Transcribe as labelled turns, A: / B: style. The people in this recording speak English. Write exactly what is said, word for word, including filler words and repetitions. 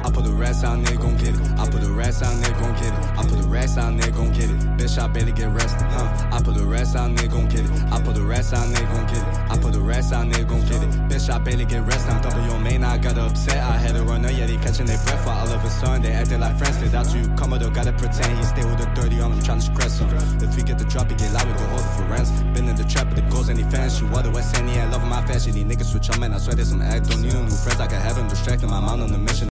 A: I put the rest on, they gon' get it. I put the rest on, they gon' get it. I put the rest on, they gon' get it. Bitch, I better get rested, huh? I put the rest on, they gon' get it. I put the rest on, they gon' get it. I put the rest on, they gon' get it. Bitch, I better get rested. I'm double your main, I got upset. I had a runner, yeah, they catching their breath. For all of a sudden, they acting like friends. They doubt you come, though, gotta pretend he stay with the thirty on him, trying to stress him. If we get the drop, he get loud, we go hold it for rents. Been in the trap, but the goals ain't fans. She water West End, yeah, loving my fashion. These niggas switch on, man, I swear there's some act. Don't need no new friends, I can have him distracted. My mind on the mission.